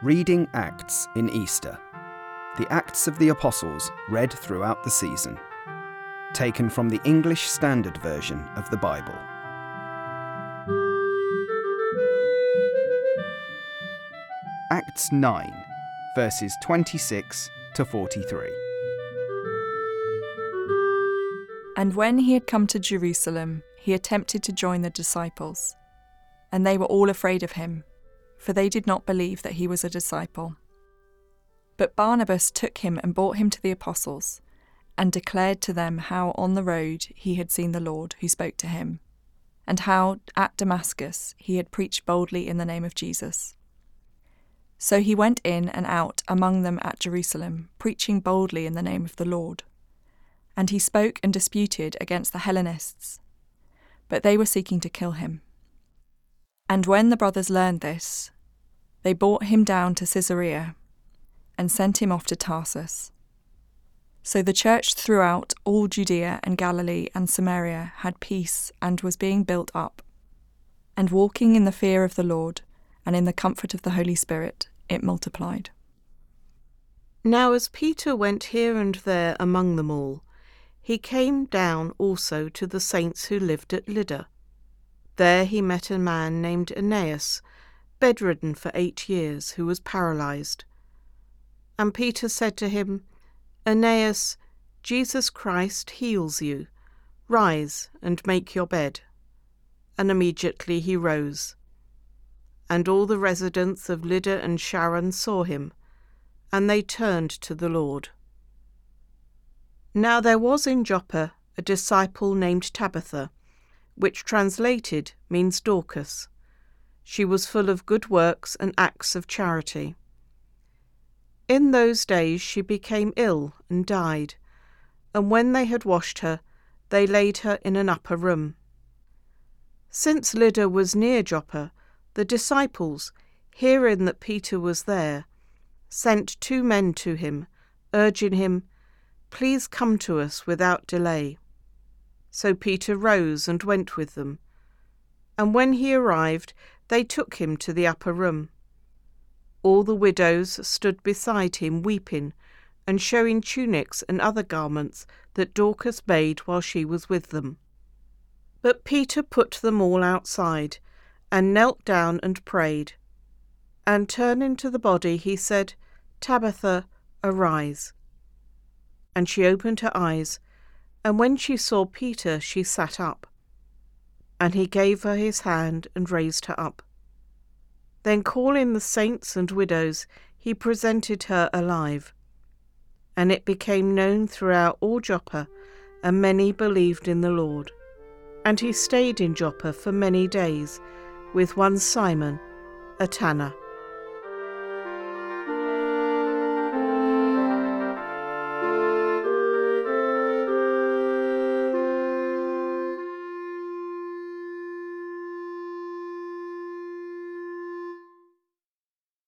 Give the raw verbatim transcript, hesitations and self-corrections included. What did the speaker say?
Reading Acts in Easter. The Acts of the Apostles read throughout the season. Taken from the English Standard Version of the Bible. Acts nine, verses twenty-six to forty-three. And when he had come to Jerusalem, he attempted to join the disciples. And they were all afraid of him, for they did not believe that he was a disciple. But Barnabas took him and brought him to the apostles, and declared to them how on the road he had seen the Lord who spoke to him, and how at Damascus he had preached boldly in the name of Jesus. So he went in and out among them at Jerusalem, preaching boldly in the name of the Lord. And he spoke and disputed against the Hellenists, but they were seeking to kill him. And when the brothers learned this, they brought him down to Caesarea and sent him off to Tarsus. So the church throughout all Judea and Galilee and Samaria had peace and was being built up. And walking in the fear of the Lord and in the comfort of the Holy Spirit, it multiplied. Now as Peter went here and there among them all, he came down also to the saints who lived at Lydda. There he met a man named Aeneas, bedridden for eight years, who was paralyzed. And Peter said to him, Aeneas, Jesus Christ heals you. Rise and make your bed. And immediately he rose. And all the residents of Lydda and Sharon saw him, and they turned to the Lord. Now there was in Joppa a disciple named Tabitha, which translated means Dorcas. She was full of good works and acts of charity. In those days she became ill and died, and when they had washed her, they laid her in an upper room. Since Lydda was near Joppa, the disciples, hearing that Peter was there, sent two men to him, urging him, Please come to us without delay. So Peter rose and went with them. And when he arrived, they took him to the upper room. All the widows stood beside him weeping, and showing tunics and other garments that Dorcas made while she was with them. But Peter put them all outside, and knelt down and prayed. And turning to the body, he said, Tabitha, arise. And she opened her eyes, and when she saw Peter, she sat up. And he gave her his hand and raised her up. Then calling the saints and widows, he presented her alive. And it became known throughout all Joppa, and many believed in the Lord. And he stayed in Joppa for many days, with one Simon, a tanner.